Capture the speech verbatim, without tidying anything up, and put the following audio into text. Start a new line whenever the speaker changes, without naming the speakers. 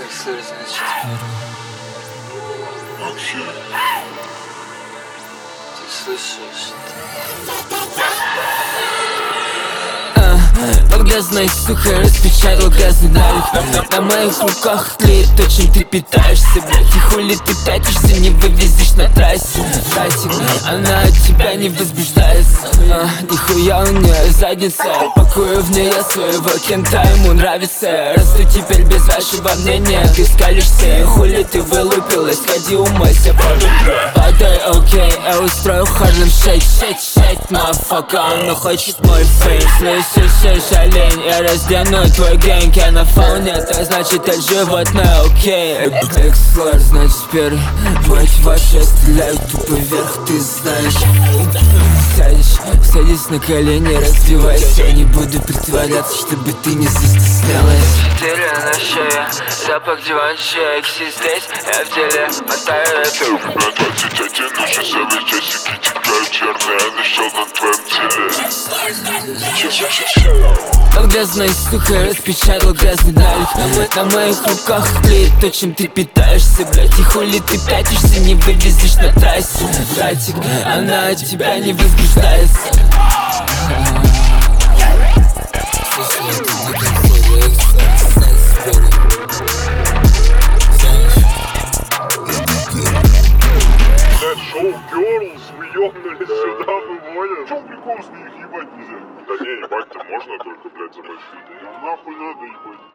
сыр, значит,
Вообще.
ты слышишь?
Когда, знаешь, сука, распечатал газный налив. На моих руках тлеет то, чем ты питаешься, блядь. И хули ты пятишься, не вывезешь на трассе. Тратик, она от тебя не возбуждается. а, Нихуя у нее задница. Пакую в нее своего кента, ему нравится. Раз ты теперь без вашего мнения, ты скалишься. И хули ты вылупилась, ходи умойся, падай, окей. Я устрою Харлем шейк, шейк, шейк, мафака. Она хочет мой фейс, слышишь, олень. Я раздену твой гэнг, я на фауне, это значит это животное, окей. Экслор, значит первый, мать ваша, стреляю тупо вверх, ты знаешь. Сядешь, садись на колени, раздевайся. Не буду притворяться, чтобы ты не застеснялась.
Четыре на шее, запах диванчик. Здесь я в деле, мотаю эту.
На двадцать один уже целые часики текают черные, я нашел на твоем теле.
Когда, знаешь, сука, распечатал газный налив. На моих руках тлеет то, чем ты питаешься, блядь. И хули ты пятишься, не вывезешь на трассе. Братик, она от тебя не возбуждается.
Шоу Girls, вы ёбнулись сюда, вы поняли? В чем прикол, что их ебать нельзя? Да не, ебать-то можно, только, блядь, за большие деньги. Нахуй надо ебать.